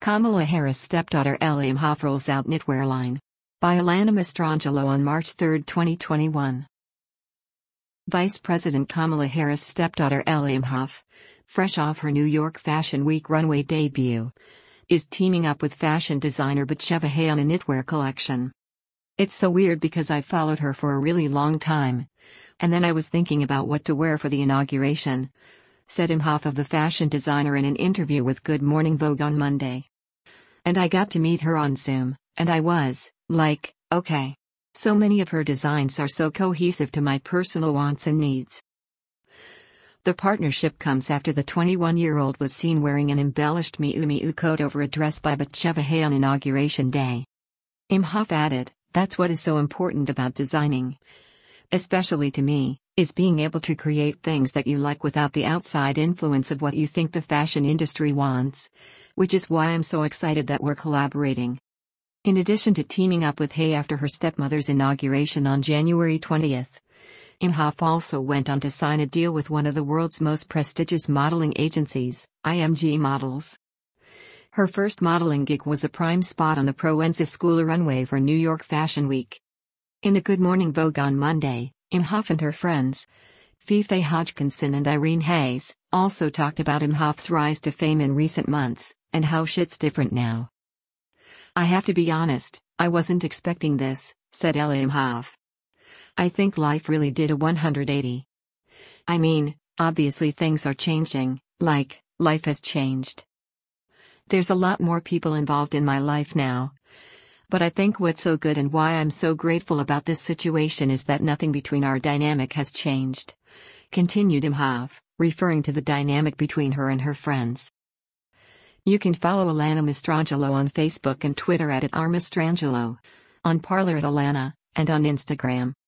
Kamala Harris' stepdaughter Ellie Imhoff rolls out knitwear line. By Alana Mastrangelo on March 3, 2021. Vice President Kamala Harris' stepdaughter Ellie Imhoff, fresh off her New York Fashion Week runway debut, is teaming up with fashion designer Batsheva Hay on a knitwear collection. It's so weird because I've followed her for a really long time. And then I was thinking about what to wear for the inauguration, said Imhoff of the fashion designer in an interview with Good Morning Vogue on Monday. And I got to meet her on Zoom, and I was, like, okay. So many of her designs are so cohesive to my personal wants and needs. The partnership comes after the 21-year-old was seen wearing an embellished Miu Miu coat over a dress by Batsheva Hay on Inauguration Day. Imhoff added, "That's what is so important about designing, especially to me, is being able to create things that you like without the outside influence of what you think the fashion industry wants, which is why I'm so excited that we're collaborating." In addition to teaming up with Hay after her stepmother's inauguration on January 20, Imhoff also went on to sign a deal with one of the world's most prestigious modeling agencies, IMG Models. Her first modeling gig was a prime spot on the Proenza School runway for New York Fashion Week. In the Good Morning Vogue on Monday, Imhoff and her friends, Fife Hodgkinson and Irene Hayes, also talked about Imhoff's rise to fame in recent months, and how shit's different now. "I have to be honest, I wasn't expecting this," said Ellie Imhoff. "I think life really did a 180. I mean, obviously things are changing, like, life has changed. There's a lot more people involved in my life now. But I think what's so good and why I'm so grateful about this situation is that nothing between our dynamic has changed," continued Imhoff, referring to the dynamic between her and her friends. You can follow Alana Mastrangelo on Facebook and Twitter @RMastrangelo, on Parler @Alana, and on Instagram